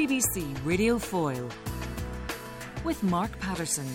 BBC Radio Foyle with Mark Patterson.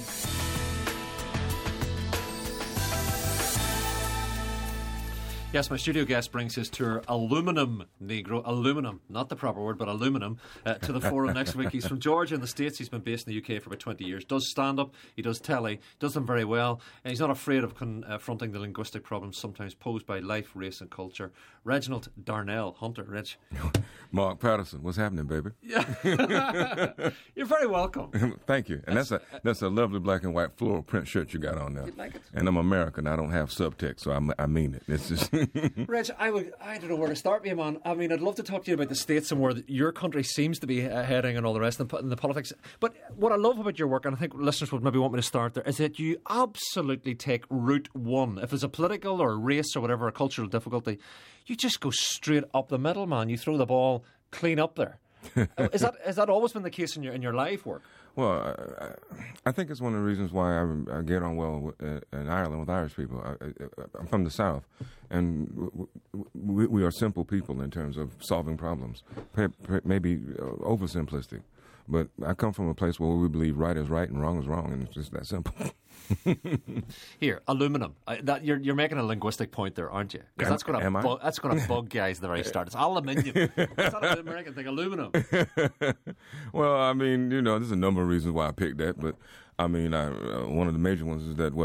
Yes, my studio guest brings his tour Aluminum Negro, aluminum, not the proper word, but aluminum, to the forum next week. He's from Georgia in the States. He's been based in the UK for about 20 years. Does stand-up, he does telly, does them very well. And he's not afraid of confronting the linguistic problems sometimes posed by life, race and culture. Reginald Darnell Hunter. Reg. Mark Patterson, what's happening, baby? Yeah. You're very welcome. Thank you. And that's a lovely black and white floral print shirt you got on there. You'd like it? And I'm American. I don't have subtext, so I mean it. It's just... Reg, I don't know where to start with you, man. I mean, I'd love to talk to you about the States and where your country seems to be heading and all the rest and the politics. But what I love about your work, and I think listeners would maybe want me to start there, is that you absolutely take route one. If there's a political or a race or whatever, a cultural difficulty, you just go straight up the middle, man. You throw the ball clean up there. Has that always been the case in your life work? Well, I think it's one of the reasons why I get on well in Ireland with Irish people. I'm from the South, and we are simple people in terms of solving problems, maybe oversimplistic. But I come from a place where we believe right is right and wrong is wrong, and it's just that simple. Here, aluminum. You're making a linguistic point there, aren't you? Because that's going to bug guys at the very start. It's aluminium. It's not an American thing. Aluminum. Well, I mean, there's a number of reasons why I picked that, but I mean, one of the major ones is that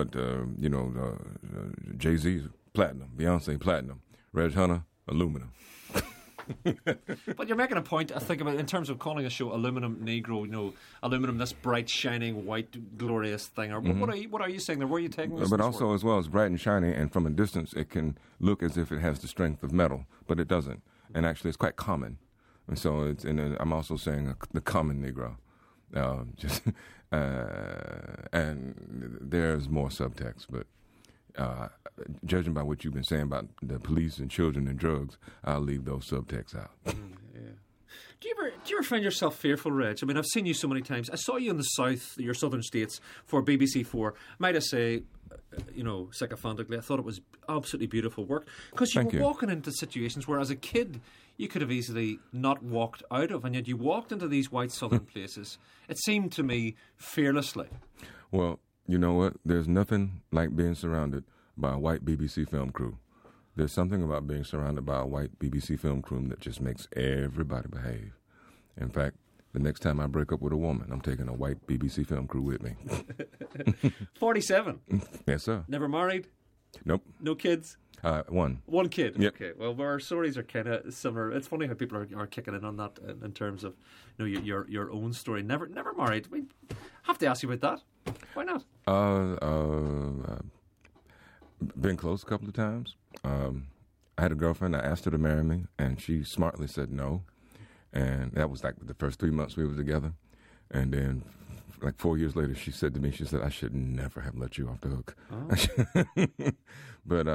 Jay-Z's platinum, Beyonce platinum, Reg Hunter aluminum. But you're making a point, I think, about in terms of calling a show Aluminum Negro, aluminum, this bright, shining, white, glorious thing. Or what are you saying there? Where are you taking this? But also, as well as bright and shiny, and from a distance, it can look as if it has the strength of metal, but it doesn't. And actually, it's quite common. And so, I'm also saying the common Negro. And there's more subtext, but judging by what you've been saying about the police and children and drugs, I'll leave those subtexts out. Yeah. Do you ever find yourself fearful, Reg? I mean, I've seen you so many times. I saw you in the South, your southern states, for BBC 4. Might I say, sycophantically, I thought it was absolutely beautiful work. Because you were walking into situations where, as a kid, you could have easily not walked out of, and yet you walked into these white southern places, it seemed to me, fearlessly. Well, you know what? There's nothing like being surrounded by a white BBC film crew. There's something about being surrounded by a white BBC film crew that just makes everybody behave. In fact, the next time I break up with a woman, I'm taking a white BBC film crew with me. 47? Yes, sir. Never married? Nope. No kids? One. One kid? Yep. Okay. Well, our stories are kind of similar. It's funny how people are kicking in on that in terms of your own story. Never married. We have to ask you about that. Why not? Been close a couple of times. I had a girlfriend. I asked her to marry me, and she smartly said no. And that was like the first 3 months we were together. And then, like 4 years later, she said to me, I should never have let you off the hook. Oh. But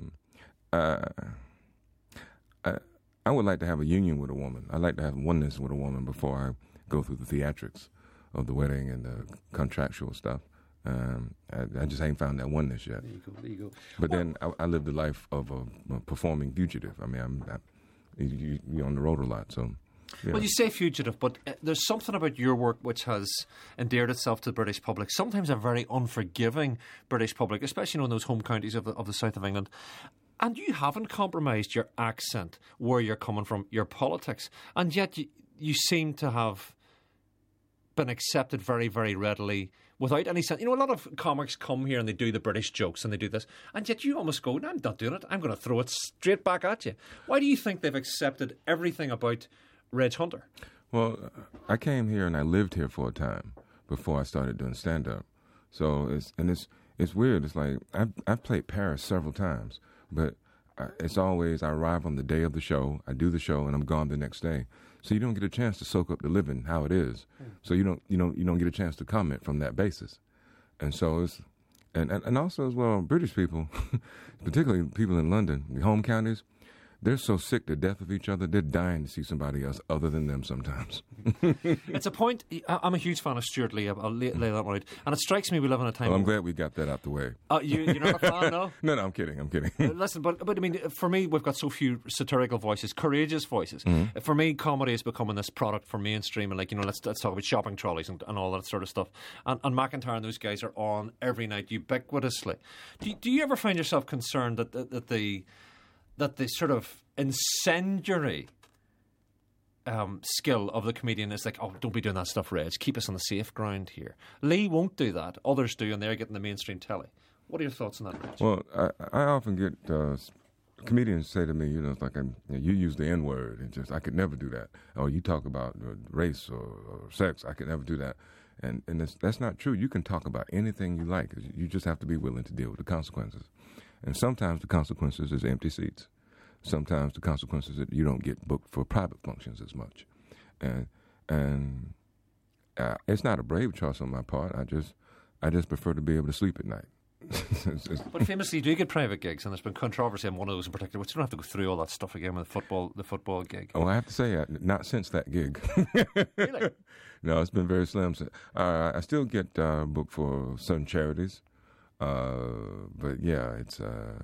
I would like to have a union with a woman. I like to have oneness with a woman before I go through the theatrics of the wedding and the contractual stuff. I just ain't found that oneness yet. There you go. But then I live the life of a performing fugitive. I mean, you're on the road a lot, so... Yeah. Well, you say fugitive, but there's something about your work which has endeared itself to the British public, sometimes a very unforgiving British public, especially in those home counties of the south of England. And you haven't compromised your accent, where you're coming from, your politics, and yet you seem to have been accepted very, very readily without any sense. A lot of comics come here and they do the British jokes and they do this, and yet you almost go, no, I'm not doing it. I'm going to throw it straight back at you. Why do you think they've accepted everything about Reg Hunter? Well, I came here and I lived here for a time before I started doing stand-up. So it's weird. It's like I've played Paris several times, but it's always I arrive on the day of the show, I do the show, and I'm gone the next day. So you don't get a chance to soak up the living how it is. So you don't get a chance to comment from that basis. And so it's and also as well, British people, particularly people in London, the home counties, they're so sick to death of each other, they're dying to see somebody else other than them sometimes. It's a point. I'm a huge fan of Stuart Lee. I'll lay that one out. And it strikes me we live in a time... Well, I'm glad we got that out the way. You're not a fan, no? No, I'm kidding. Listen, but I mean, for me, we've got so few satirical voices, courageous voices. For me, comedy is becoming this product for mainstream, and let's talk about shopping trolleys and all that sort of stuff. And McIntyre and those guys are on every night ubiquitously. Do you ever find yourself concerned that the sort of incendiary skill of the comedian is like, oh, don't be doing that stuff, Reg. Keep us on the safe ground here. Lee won't do that. Others do, and they're getting the mainstream telly. What are your thoughts on that, Reg? Well, I often get comedians say to me, it's like, you use the N-word, and I could never do that. Or you talk about race or sex, I could never do that. And that's not true. You can talk about anything you like. You just have to be willing to deal with the consequences. And sometimes the consequences is empty seats. Sometimes the consequences that you don't get booked for private functions as much. And it's not a brave choice on my part. I just prefer to be able to sleep at night. But famously, you do get private gigs, and there's been controversy on one of those in particular, which you don't have to go through all that stuff again with the football gig. Oh, I have to say, not since that gig. Really? No, it's been very slim. I still get booked for certain charities, but yeah, it's.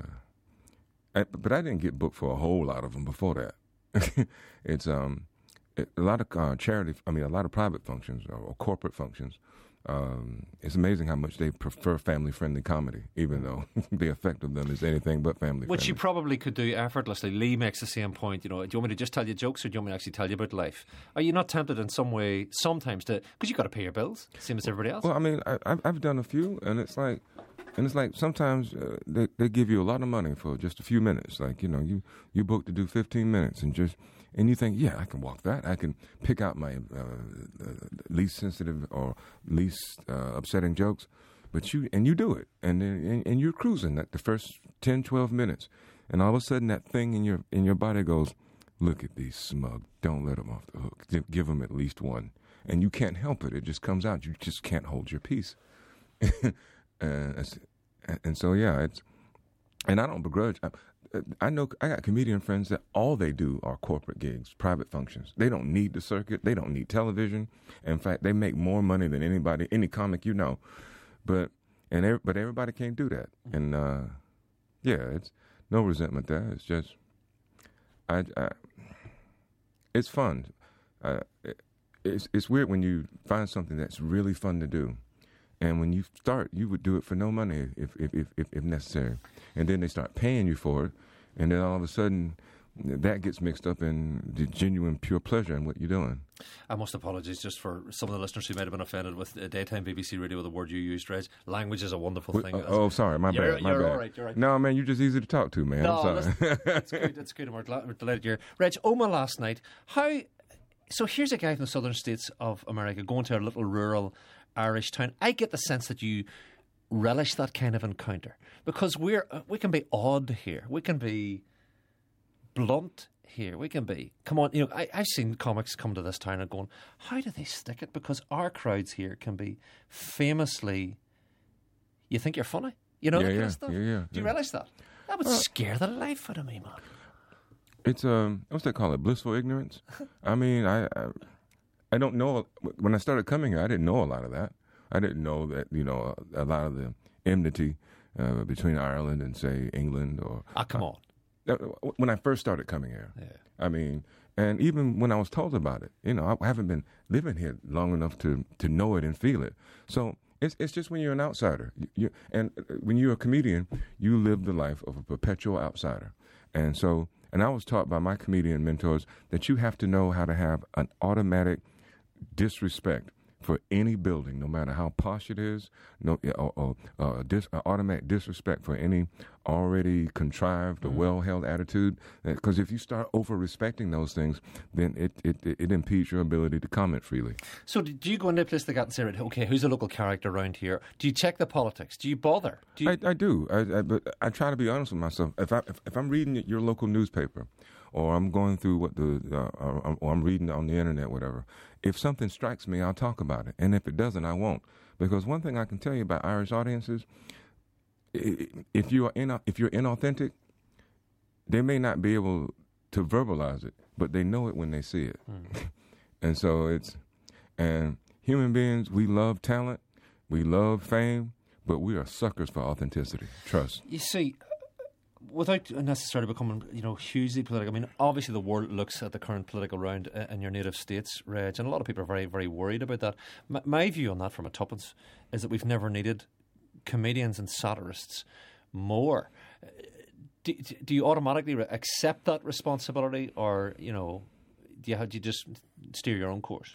But I didn't get booked for a whole lot of them before that. It's a lot of charity. I mean, a lot of private functions or corporate functions. It's amazing how much they prefer family-friendly comedy, even though the effect of them is anything but family-friendly. Which you probably could do effortlessly. Lee makes the same point. Do you want me to just tell you jokes, or do you want me to actually tell you about life? Are you not tempted in some way sometimes to, because you've got to pay your bills, same as everybody else? Well, I mean, I've done a few, and it's like sometimes they give you a lot of money for just a few minutes. Like, you booked to do 15 minutes and you think, yeah, I can walk that. I can pick out my least sensitive or least upsetting jokes. But you do it, and you're cruising at the first 10, 12 minutes. And all of a sudden that thing in your body goes, look at these smug. Don't let them off the hook. Give them at least one. And you can't help it. It just comes out. You just can't hold your peace. And so, yeah, and I don't begrudge. I know I got comedian friends that all they do are corporate gigs, private functions. They don't need the circuit. They don't need television. In fact, they make more money than any comic you know. But everybody can't do that. And yeah, it's no resentment there. It's just it's fun. It's weird when you find something that's really fun to do. And when you start, you would do it for no money if necessary. And then they start paying you for it. And then all of a sudden, that gets mixed up in the genuine, pure pleasure in what you're doing. I must apologise just for some of the listeners who might have been offended with daytime BBC radio with the word you used, Reg. Language is a wonderful thing. Sorry, my bad. You're all right, you're right. No, man, you're just easy to talk to, man. No, I'm sorry. it's good. And we're delighted you're... Reg, Oma last night, so here's a guy from the southern states of America going to a little rural Irish town. I get the sense that you relish that kind of encounter because we can be odd here. We can be blunt here. We can be, come on, I've seen comics come to this town and going, how do they stick it? Because our crowds here can be famously, you think you're funny, that kind of stuff. Yeah. Do you relish that? That would scare the life out of me, man. It's what's they call it? Blissful ignorance. I mean, I don't know. When I started coming here, I didn't know a lot of that. I didn't know that a lot of the enmity between Ireland and say England or. Come on. When I first started coming here, yeah. I mean, and even when I was told about it, I haven't been living here long enough to know it and feel it. So it's just when you're an outsider, and when you're a comedian, you live the life of a perpetual outsider, and so. And I was taught by my comedian mentors that you have to know how to have an automatic disrespect for any building, no matter how posh it is, automatic disrespect for any already contrived or well-held attitude. Because if you start over-respecting those things, then it impedes your ability to comment freely. So do you go into a place like that and say, okay, who's a local character around here? Do you check the politics? Do you bother? I do. But I try to be honest with myself. If I'm reading your local newspaper, or I'm going through or I'm reading on the internet, whatever. If something strikes me, I'll talk about it, and if it doesn't, I won't. Because one thing I can tell you about Irish audiences, if you're inauthentic, they may not be able to verbalize it, but they know it when they see it. And so and human beings, we love talent, we love fame, but we are suckers for authenticity, trust. You see, without necessarily becoming, hugely political, I mean, obviously the world looks at the current political round in your native states, Reg, and a lot of people are very, very worried about that. My view on that from a tuppence is that we've never needed comedians and satirists more. Do you automatically accept that responsibility, or, do you just steer your own course?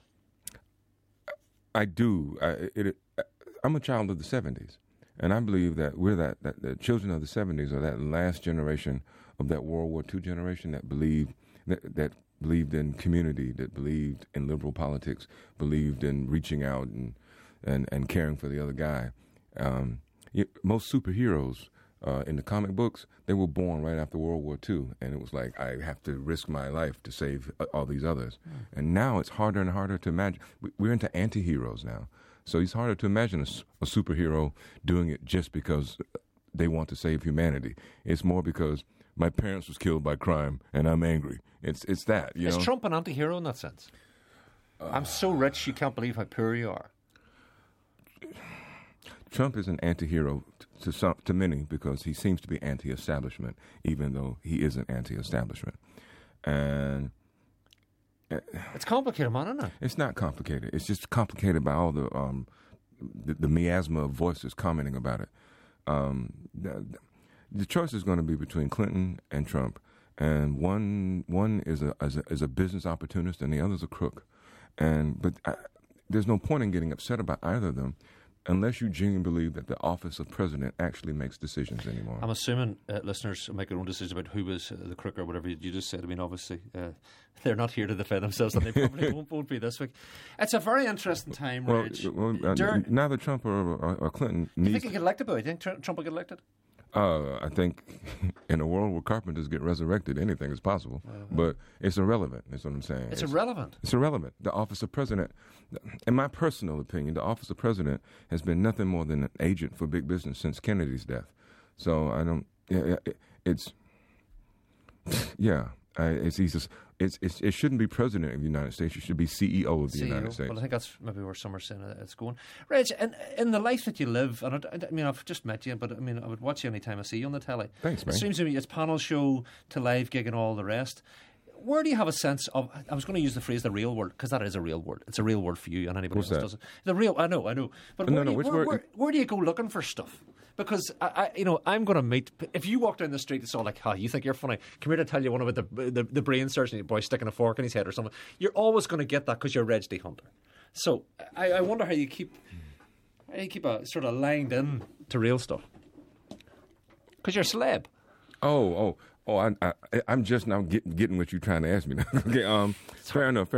I do. I'm a child of the 70s. And I believe that we're that the children of the 70s are that last generation of that World War II generation that believed in community, that believed in liberal politics, believed in reaching out and caring for the other guy. Most superheroes in the comic books, they were born right after World War II, and it was like, I have to risk my life to save all these others. And now it's harder and harder to imagine. We're into anti-heroes now. So it's harder to imagine a superhero doing it just because they want to save humanity. It's more because my parents was killed by crime and I'm angry. It's that, Is Trump an anti-hero in that sense? I'm so rich you can't believe how poor you are. Trump is an anti-hero to many because he seems to be anti-establishment, even though he isn't anti-establishment. And it's complicated, man, isn't it? It's not complicated. It's just complicated by all the miasma of voices commenting about it. The choice is going to be between Clinton and Trump, and one is a business opportunist, and the other's a crook. But there's no point in getting upset about either of them, unless you genuinely believe that the office of president actually makes decisions anymore. I'm assuming listeners make their own decisions about who was the crook or whatever you just said. I mean, obviously, they're not here to defend themselves, and they probably won't be this week. It's a very interesting time, Reg. Neither Trump or Clinton do you think he get elected, boy? Do you think Trump will get elected? I think in a world where carpenters get resurrected, anything is possible. But it's irrelevant, is what I'm saying. It's irrelevant? It's irrelevant. The office of president, in my personal opinion, the office of president has been nothing more than an agent for big business since Kennedy's death. So I don't, it shouldn't be president of the United States. It should be CEO of the United States. Well, I think that's maybe where some are saying it's going. Reg, in the life that you live, and I mean, I've just met you, but I mean, I would watch you any time I see you on the telly. Thanks, man. It seems to me it's panel show to live gig and all the rest. Where do you have a sense of? I was going to use the phrase "the real world" because that is a real word. It's a real word for you, and anybody else does it. The real, I know. But where do you go looking for stuff? Because I'm going to meet. If you walk down the street, it's all like, "Ha, you think you're funny? Come here to tell you one about the brain surgeon boy sticking a fork in his head or something." You're always going to get that because you're Reg D. Hunter. So I wonder how you keep a sort of lined in to real stuff because you're a celeb. I'm just now getting what you're trying to ask me now. Okay, fair enough.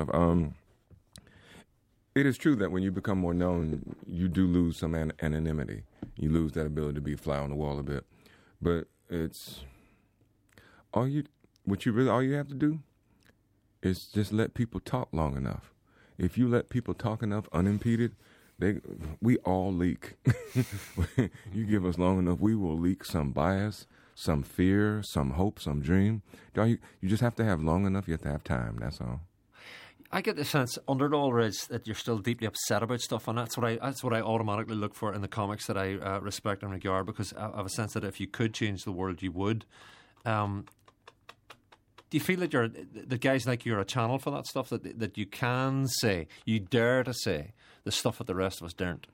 It is true that when you become more known, you do lose some anonymity. You lose that ability to be a fly on the wall a bit. But it's all you have to do is just let people talk long enough. If you let people talk enough unimpeded, we all leak. You give us long enough, we will leak some bias, some fear, some hope, some dream. You just have to have long enough. You have to have time. That's all. I get the sense under it all, Reg, that you're still deeply upset about stuff, and that's what I automatically look for in the comics that I respect and regard, because I have a sense that if you could change the world, you would. Do you feel that that guys like you are a channel for that stuff, that you can say, you dare to say the stuff that the rest of us daren't?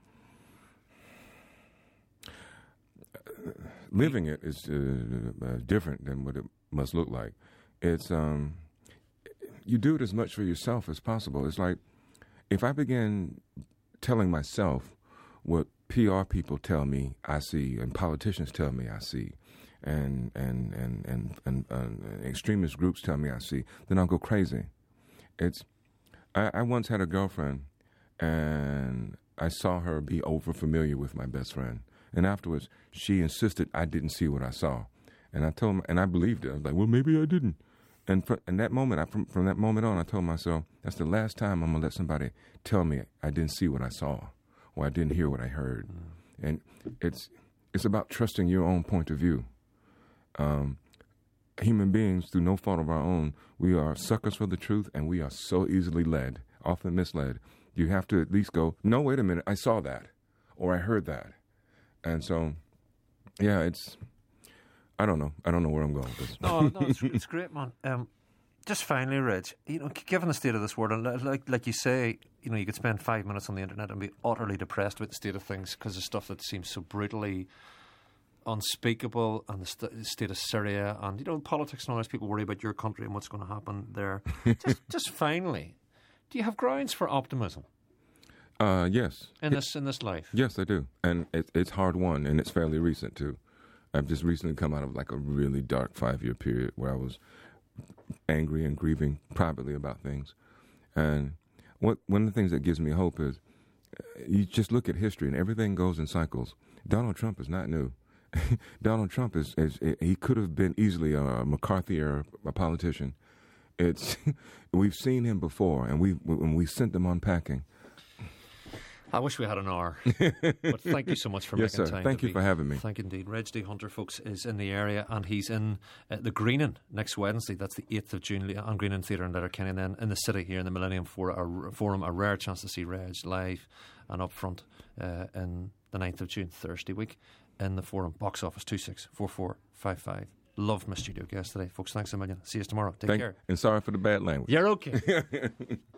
Living it is different than what it must look like. It's you do it as much for yourself as possible. It's like if I begin telling myself what PR people tell me I see, and politicians tell me I see, and extremist groups tell me I see, then I'll go crazy. I once had a girlfriend, and I saw her be over familiar with my best friend. And afterwards, she insisted I didn't see what I saw. And I told her, and I believed it. I was like, well, maybe I didn't. And from that moment on, I told myself, that's the last time I'm going to let somebody tell me I didn't see what I saw or I didn't hear what I heard. And it's about trusting your own point of view. human beings, through no fault of our own, we are suckers for the truth, and we are so easily led, often misled. You have to at least go, no, wait a minute, I saw that, or I heard that. And so, yeah, I don't know where I'm going with this. No, it's great, man. Just finally, Reg, given the state of this world, and like you say, you could spend 5 minutes on the internet and be utterly depressed with the state of things because of stuff that seems so brutally unspeakable, and the state of Syria, and politics and all these people worry about your country and what's going to happen there. just finally, do you have grounds for optimism? Yes. In this life? Yes, I do, and it's hard won, and it's fairly recent too. I've just recently come out of like a really dark 5-year period where I was angry and grieving privately about things. And one of the things that gives me hope is you just look at history and everything goes in cycles. Donald Trump is not new. Donald Trump he could have been easily a McCarthy or a politician. We've seen him before, and we sent them unpacking. I wish we had an hour. But thank you so much for yes, making sir. time. Thank you for having me. Thank you indeed. Reg D. Hunter, folks, is in the area, and he's in the Greenan next Wednesday. That's the 8th of June on Greenan Theatre in Letterkenny. And then in the city here in the Millennium Forum, a rare chance to see Reg live and up front in the 9th of June, Thursday week, in the Forum. Box office 264455. Love my studio guest today. Folks, thanks a million. See you tomorrow. Take care. And sorry for the bad language. You're okay.